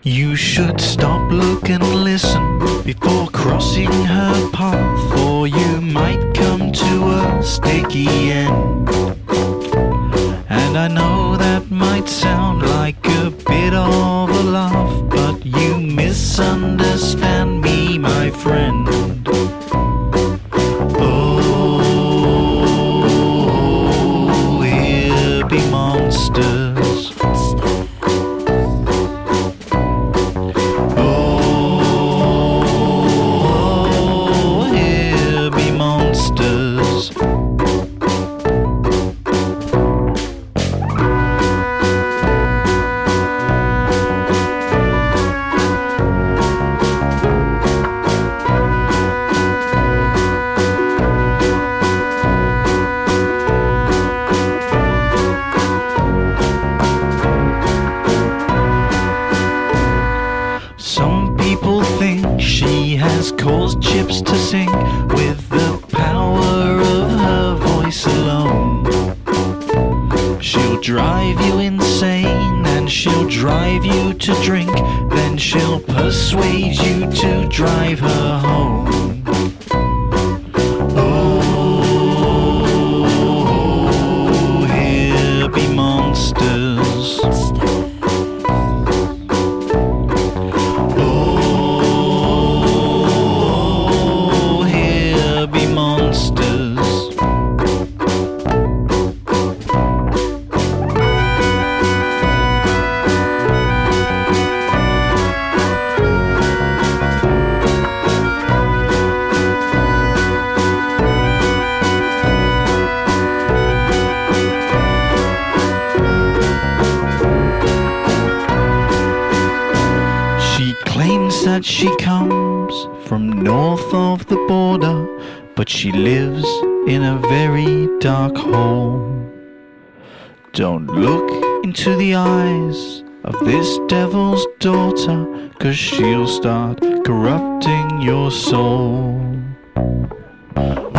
You should stop, look and listen before crossing her path, or you might come to a sticky end. And I know that might sound like a bit of a laugh, but you misunderstand me, my friend. Oh, here be monsters. Oh, here be monsters. Some people think she has caused chips to sink with the power of her voice alone. She'll drive you insane and she'll drive you to drink, then she'll persuade you to drive her home. Oh, here be monsters. Oh, here be monsters. She claims that she comes from north of the border, but she lives in a very dark hole. Don't look into the eyes of this devil's daughter, 'cause she'll start corrupting your soul.